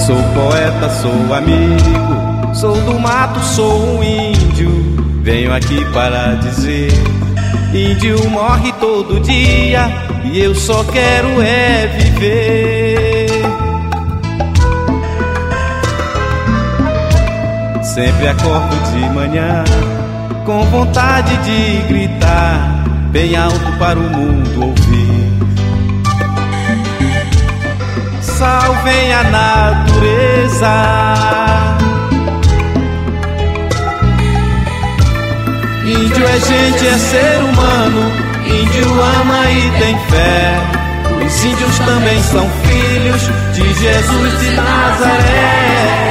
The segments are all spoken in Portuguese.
Sou poeta, sou amigo, sou do mato, sou um índio. Venho aqui para dizer: índio morre todo dia e eu só quero é viver. Sempre acordo de manhã com vontade de gritar bem alto para o mundo ouvir: salvem a natureza. Índio é gente, é ser humano. Índio ama e tem fé. Os índios também são filhos de Jesus de Nazaré.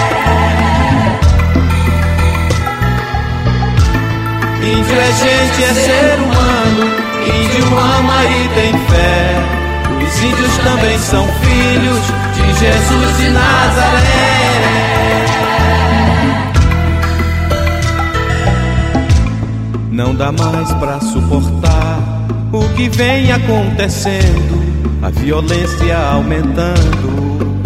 Índio é gente, é ser humano. Índio ama e tem fé. Os índios também são filhos de Jesus de Nazaré. Não dá mais pra suportar o que vem acontecendo, a violência aumentando,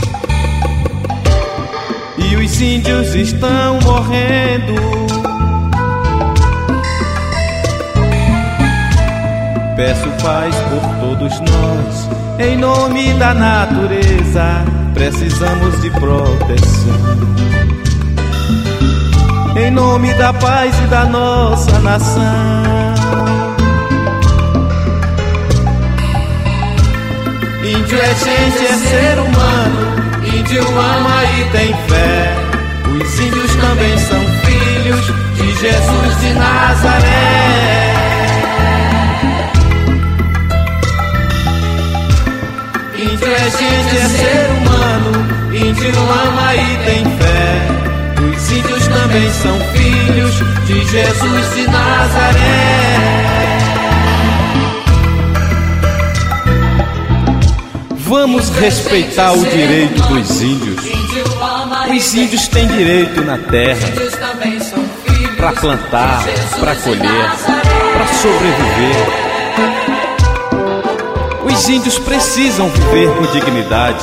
e os índios estão morrendo. Peço paz por todos nós, em nome da natureza, precisamos de proteção. Em nome da paz e da nossa nação. Índio é gente, é ser humano. Índio ama e tem fé. Os índios também são filhos de Jesus de Nazaré. Índio é gente, é ser humano. Índio ama e tem fé. Os índios também são filhos de Jesus de Nazaré. Vamos respeitar o direito dos índios. Os índios têm direito na terra para plantar, para colher, para sobreviver. Os índios precisam viver com dignidade.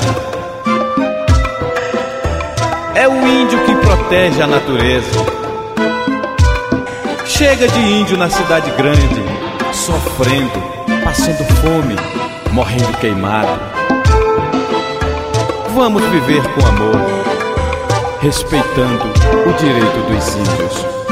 É o índio que protege a natureza. Chega de índio na cidade grande, sofrendo, passando fome, morrendo queimado. Vamos viver com amor, respeitando o direito dos índios.